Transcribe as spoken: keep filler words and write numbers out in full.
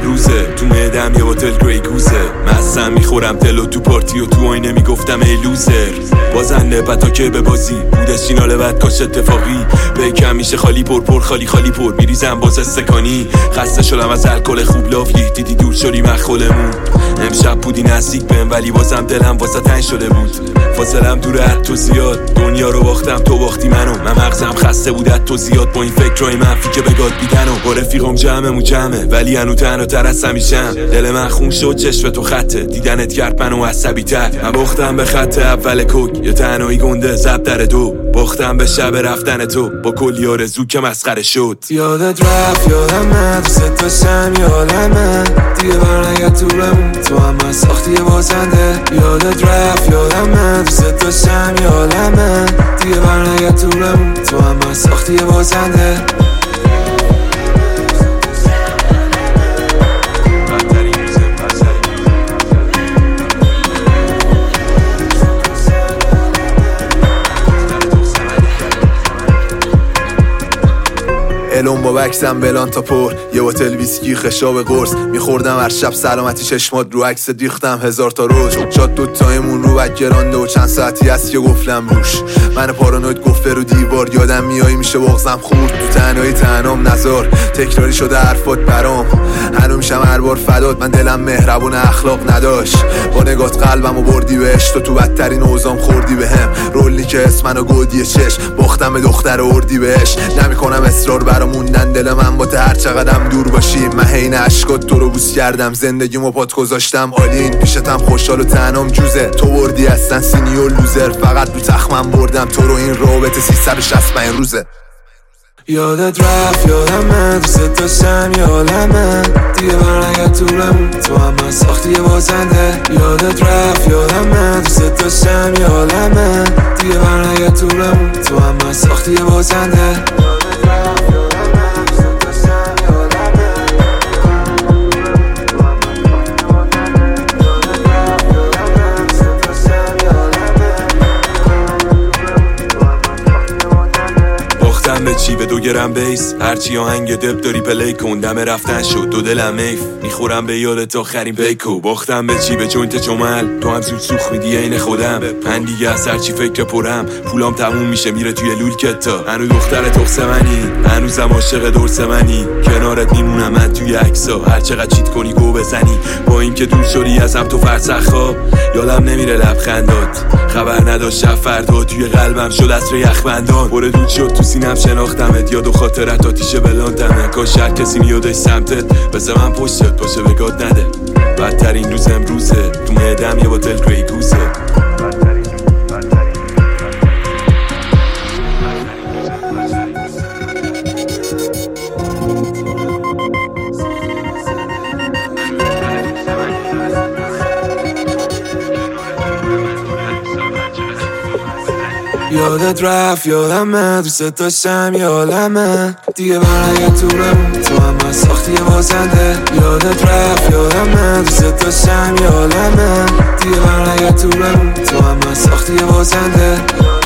روزه، تو معدم یه باتل گری گوزه. مستم میخورم تلو تو پارتی و تو آینه میگفتم ای لوزر. بازن نبتا که به بازی بودش چیناله بد کاش اتفاقی. بیکم میشه خالی پر پر خالی خالی پر میریزم باز استکانی. خسته شدم از الکل خوب لافی دیدی دور شدی مخولمون. امشب بودی نزدیک بهم ولی بازم دلم واسه تنگ شده بود. فاصلم دوره از تو زیاد، دنیا رو باختم تو باختی منو. من مغزم خسته بود از تو زیاد با این فکرای منفی که بگاد بیدن و با رفیقم جمعمون جمعه ولی هنو تنها تر از همیشم. دل من خون شد چشم تو خطه، دیدنت کرد منو عصبی تر. من باختم به خط اول کوک یه تنهایی گنده زب در دو. باختم به شب رفتن تو با کلی آرزو که مسخره شد. یادت رفت یادمه دوست داشتم یادمه دیگه برنگرد تو بمون تو هم من ساختی بازنده. یادت رفت یادمه دوست داشتم یادمه دیگه برنگرد تو بمون تو هم من ساختی بازنده. الون با بکسم بلان تا پر یه باتل ویسکی خشاب قرص میخوردم هر شب سلامتی چشمات رو عکس دیختم هزار تا روز. شاد دوتایمون رو بک گرانده و چند ساعتی هست که گفلم روش. من پارانوید گفته رو دیوار یادم میایی میشه بغزم خورد. تو تنهایی تنهام نزار تکراری شده حرفات برام. هنو میشم هر بار فدات من دلم مهربون اخلاق نداشت. با نگات قلبم و بردی بهش تو تو بدترین اوزام خوردی بهم. رولی که اسمنو گودی چشم باختم به دختر اردی بهش. نمیکنم اصرار برام موندن دل من با هر چقدرم دور باشی. من حین عشقات تو رو بوس کردم زندگیمو پات گذاشتم آلین. پیشتم خوشحال و تنام جوزه تو بردی هستن سینی و لوزر. فقط رو تخمم بردم تو رو این رابطه سیصد و شصت و پنج روزه. یادت رفت یادمه دوست داشتم یادمه دیگه برنگرد تو بمون تو هم من ساختی بازنده. یادت رفت یادمه دوست داشتم یادمه دیگه برنگرد تو بمون تو هم من ساختی بازنده. به چی به دو گرم بیس هرچی آهنگ دب داری پلی کن. دم رفتن شد دو دلم میف میخورم به یادت آخرین پیکو. باختم به چی به جوینت جمل تو هم زود سوخ میدی عین خودم. من دیگه از هرچی فکر پرم پولام تموم میشه میره توی لولکتا. هنوز دختر تخص منی هنوزم عاشق درس منی. کنارت میمونم من توی عکسا هر چقدر چیت کنی گو بزنی. با اینکه دور شدی ازم تو فرسخا یادم نمیره لبخندات. خبر نداشت شب فردا توی قلبم شد عطر یخبندان. پر دود شد تو سینم شناختمت یاد و خاطرت آتیشه بلاندمه. کاش هر کسی میادش سمتت بسه من پشتت باشه بگاد نده. بدترین روز امروزه تو معدم یه باتل گری گوزه. یادت رفت یادمه دوست داشتم یادمه دیگه برنگرد تو بمون تو هم من ساختی بازنده. یادت رفت یادمه دوست داشتم یادمه دیگه برنگرد تو بمون تو هم من ساختی بازنده.